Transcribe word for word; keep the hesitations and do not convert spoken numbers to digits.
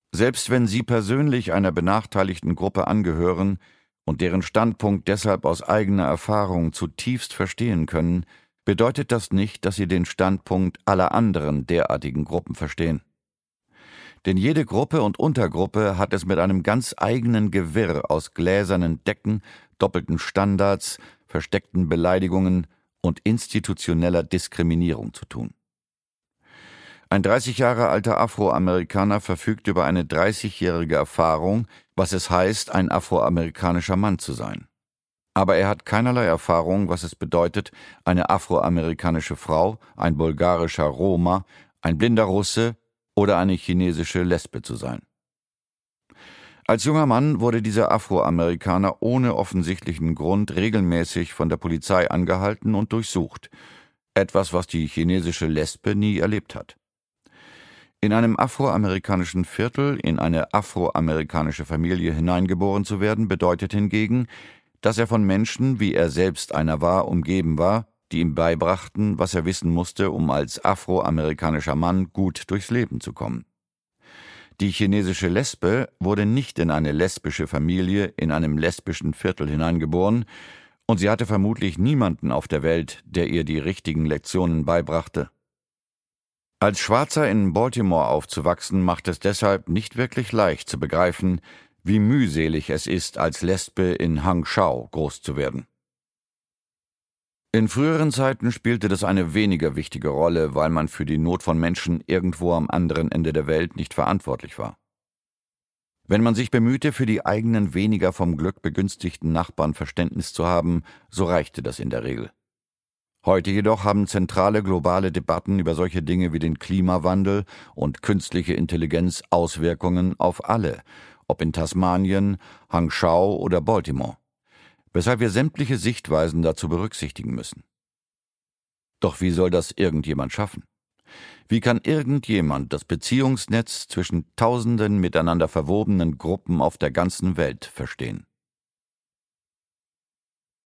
Selbst wenn Sie persönlich einer benachteiligten Gruppe angehören und deren Standpunkt deshalb aus eigener Erfahrung zutiefst verstehen können, bedeutet das nicht, dass Sie den Standpunkt aller anderen derartigen Gruppen verstehen. Denn jede Gruppe und Untergruppe hat es mit einem ganz eigenen Gewirr aus gläsernen Decken, doppelten Standards, versteckten Beleidigungen und institutioneller Diskriminierung zu tun. Ein dreißig Jahre alter Afroamerikaner verfügt über eine dreißigjährige Erfahrung, was es heißt, ein afroamerikanischer Mann zu sein. Aber er hat keinerlei Erfahrung, was es bedeutet, eine afroamerikanische Frau, ein bulgarischer Roma, ein blinder Russe oder eine chinesische Lesbe zu sein. Als junger Mann wurde dieser Afroamerikaner ohne offensichtlichen Grund regelmäßig von der Polizei angehalten und durchsucht, etwas, was die chinesische Lesbe nie erlebt hat. In einem afroamerikanischen Viertel in eine afroamerikanische Familie hineingeboren zu werden, bedeutet hingegen, dass er von Menschen, wie er selbst einer war, umgeben war, die ihm beibrachten, was er wissen musste, um als afroamerikanischer Mann gut durchs Leben zu kommen. Die chinesische Lesbe wurde nicht in eine lesbische Familie in einem lesbischen Viertel hineingeboren, und sie hatte vermutlich niemanden auf der Welt, der ihr die richtigen Lektionen beibrachte. Als Schwarzer in Baltimore aufzuwachsen, macht es deshalb nicht wirklich leicht zu begreifen, wie mühselig es ist, als Lesbe in Hangzhou groß zu werden. In früheren Zeiten spielte das eine weniger wichtige Rolle, weil man für die Not von Menschen irgendwo am anderen Ende der Welt nicht verantwortlich war. Wenn man sich bemühte, für die eigenen weniger vom Glück begünstigten Nachbarn Verständnis zu haben, so reichte das in der Regel. Heute jedoch haben zentrale globale Debatten über solche Dinge wie den Klimawandel und künstliche Intelligenz Auswirkungen auf alle, ob in Tasmanien, Hangzhou oder Baltimore, weshalb wir sämtliche Sichtweisen dazu berücksichtigen müssen. Doch wie soll das irgendjemand schaffen? Wie kann irgendjemand das Beziehungsnetz zwischen tausenden miteinander verwobenen Gruppen auf der ganzen Welt verstehen?